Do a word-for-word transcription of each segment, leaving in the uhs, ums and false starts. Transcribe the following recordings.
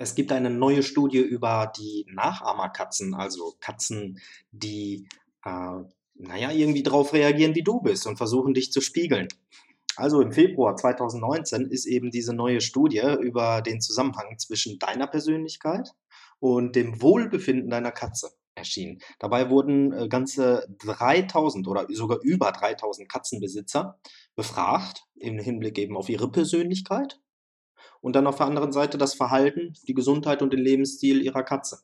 Es gibt eine neue Studie über die Nachahmerkatzen, also Katzen, die, äh, na ja, irgendwie drauf reagieren, wie du bist und versuchen, dich zu spiegeln. Also im Februar zweitausendneunzehn ist eben diese neue Studie über den Zusammenhang zwischen deiner Persönlichkeit und dem Wohlbefinden deiner Katze erschienen. Dabei wurden äh, ganze dreitausend oder sogar über dreitausend Katzenbesitzer befragt im Hinblick eben auf ihre Persönlichkeit und dann auf der anderen Seite das Verhalten, die Gesundheit und den Lebensstil ihrer Katze.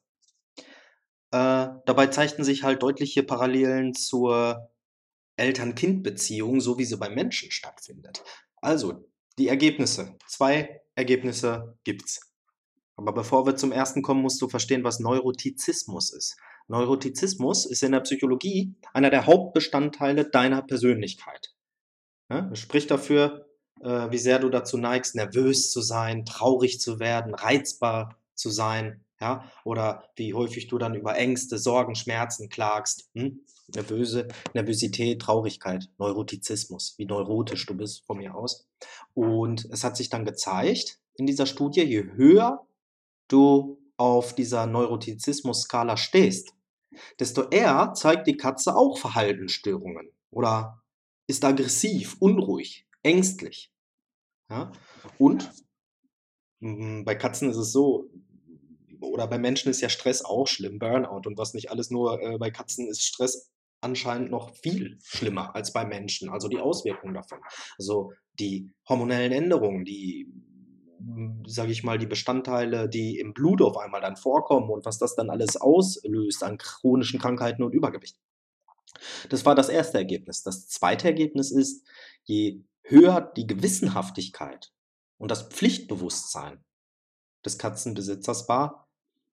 Äh, dabei zeigten sich halt deutliche Parallelen zur Eltern-Kind-Beziehung, so wie sie beim Menschen stattfindet. Also, die Ergebnisse. Zwei Ergebnisse gibt's. Aber bevor wir zum ersten kommen, musst du verstehen, was Neurotizismus ist. Neurotizismus ist in der Psychologie einer der Hauptbestandteile deiner Persönlichkeit. Ja, es spricht dafür, äh, wie sehr du dazu neigst, nervös zu sein, traurig zu werden, reizbar zu sein, ja, oder wie häufig du dann über Ängste, Sorgen, Schmerzen klagst. Hm? Nervöse, Nervosität, Traurigkeit, Neurotizismus, wie neurotisch du bist von mir aus. Und es hat sich dann gezeigt in dieser Studie, je höher du auf dieser Neurotizismus-Skala stehst, desto eher zeigt die Katze auch Verhaltensstörungen oder ist aggressiv, unruhig, ängstlich. Ja? Und mm, bei Katzen ist es so, oder bei Menschen ist ja Stress auch schlimm, Burnout und was nicht alles, nur äh, bei Katzen ist Stress anscheinend noch viel schlimmer als bei Menschen, also die Auswirkungen davon. Also die hormonellen Änderungen, die, sage ich mal, die Bestandteile, die im Blut auf einmal dann vorkommen und was das dann alles auslöst an chronischen Krankheiten und Übergewicht. Das war das erste Ergebnis. Das zweite Ergebnis ist, je höher die Gewissenhaftigkeit und das Pflichtbewusstsein des Katzenbesitzers war,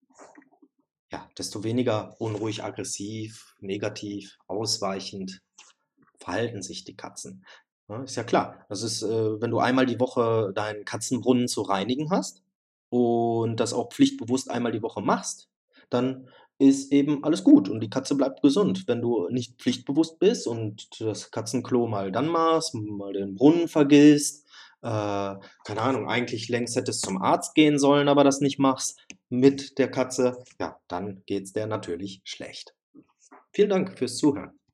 ja, desto weniger unruhig, aggressiv, negativ, ausweichend verhalten sich die Katzen. Ja, ist ja klar. Das ist, äh, wenn du einmal die Woche deinen Katzenbrunnen zu reinigen hast und das auch pflichtbewusst einmal die Woche machst, dann ist eben alles gut und die Katze bleibt gesund. Wenn du nicht pflichtbewusst bist und das Katzenklo mal dann machst, mal den Brunnen vergisst, äh, keine Ahnung, eigentlich längst hättest zum Arzt gehen sollen, aber das nicht machst mit der Katze, ja, dann geht's der natürlich schlecht. Vielen Dank fürs Zuhören.